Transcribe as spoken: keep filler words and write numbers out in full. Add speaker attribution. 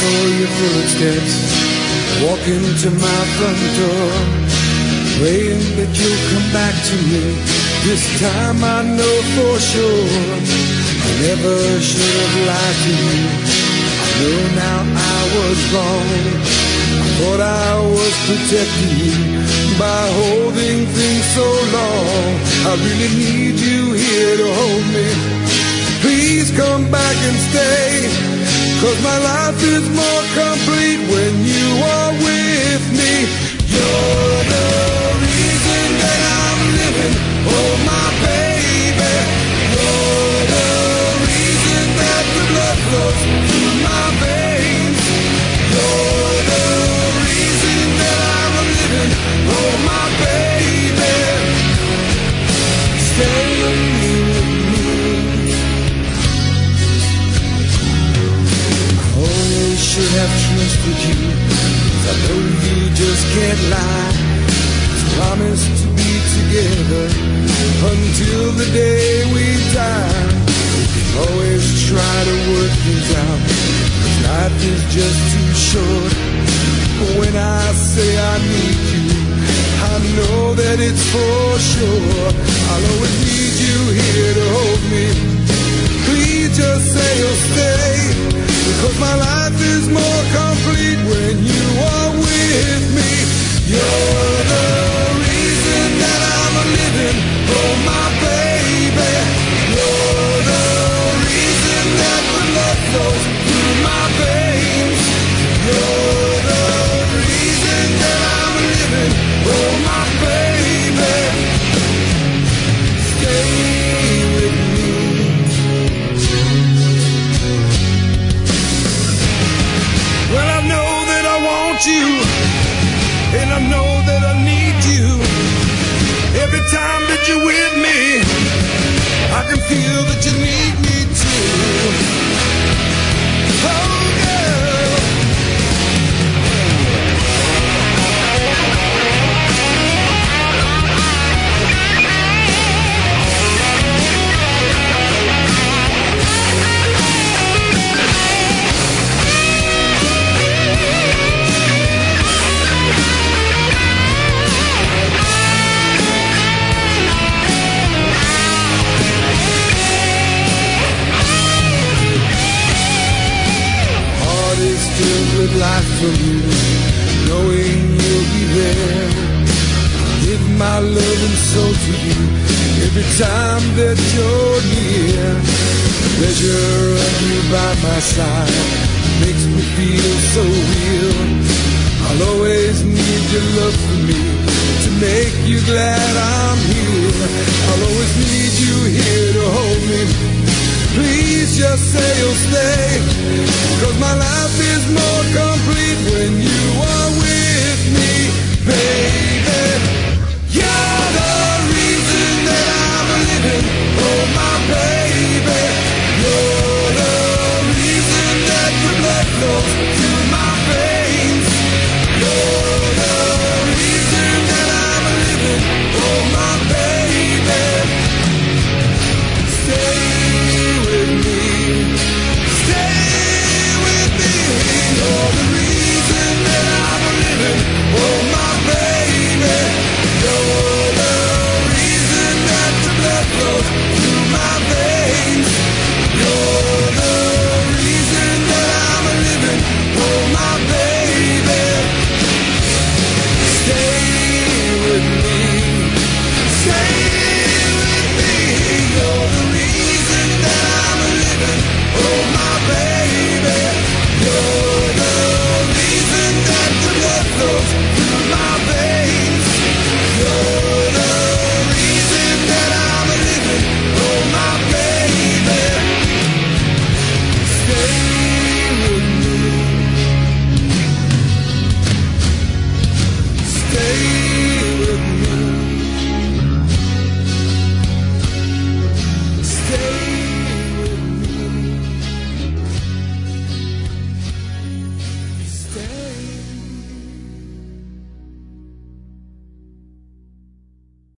Speaker 1: for your footsteps walking to my front door, praying that you'll come back to me. This time I know for sure I never should have lied to you. I know now I was wrong. I thought I was protecting you by holding things so long. I really need you here to hold me. Please come back and stay, 'cause my life is more complete when you are with me. You're the reason that I'm living, oh my baby. You're the reason that the blood flows through my veins. You're the reason that I'm living, oh my baby. Stay with me. Should have trusted you, 'cause I know you just can't lie. Promise to be together until the day we die. Always try to work things out, 'cause life is just too short. But when I say I need you, I know that it's for sure. I'll always need you here to hold me. Please just say you'll stay, because my life is more complete when you are with me. You're the reason that I'm living, oh my baby. You're the reason that the blood flows through my veins. You're the reason that I'm living, oh my baby. Stay with me. Well, I know that I want you, and I know that I need you. Every time that you're with me, I can feel that you need me too. Oh, girl. With life from you, knowing you'll be there. Give my love and soul to you every time that you're near. The pleasure of you by my side makes me feel so real. I'll always need your love for me to make you glad I'm here. I'll always need you here to hold me. Please just say you'll stay, 'cause my life is more complete when you are